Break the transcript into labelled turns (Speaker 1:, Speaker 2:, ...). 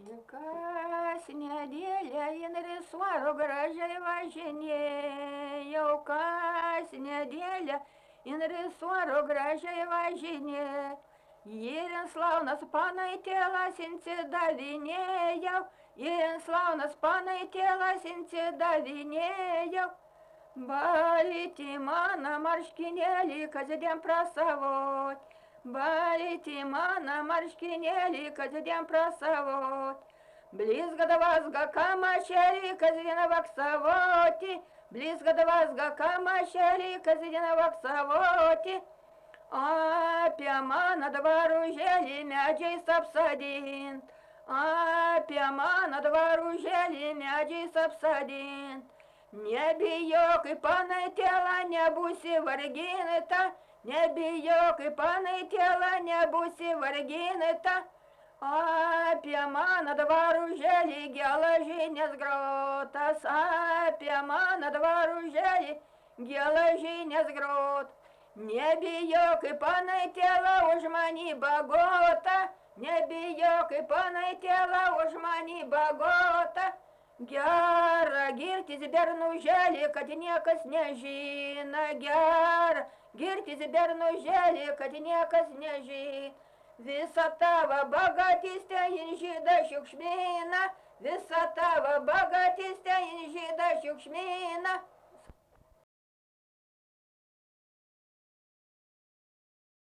Speaker 1: Kas nedėlė inrisuaro gražiai važinėjau, kas nedėlė inrisuaro gražiai važinėjau. Jėrins launas panai tėlas insidavinėjau, jėrins launas panai tėlas insidavinėjau. Balyti mano marškinėlį kasdien prasavot, balyti mano marškinėlį kasdien prasavot. Blizga da vazga kamašėlį kasdien vaksavoti, blizga da vazga kamašėlį kasdien vaksavoti. Apie mano dvaružėlį medžiais apsadint, apie mano dvaružėlį medžiais apsadint. Nebijok, kaip panai tėla, nebūsi varginta, nebijok, kaip panai tėla, nebūsi varginta. Apie mano dvaružėlį geležinės grotas, apie mano dvaružėlį geležinės grotas. Nebijok, kaip panai tėla, už manį bagota, nebijok, kaip panai tėla, už manį bagota. Gera girtis bernuželį, kad niekas nežina, gera girtis bernuželį, kad niekas nežina. Visa tavo bagatystė inžyda šiukšmina, visa tavo bagatystė inžyda šiukšmina.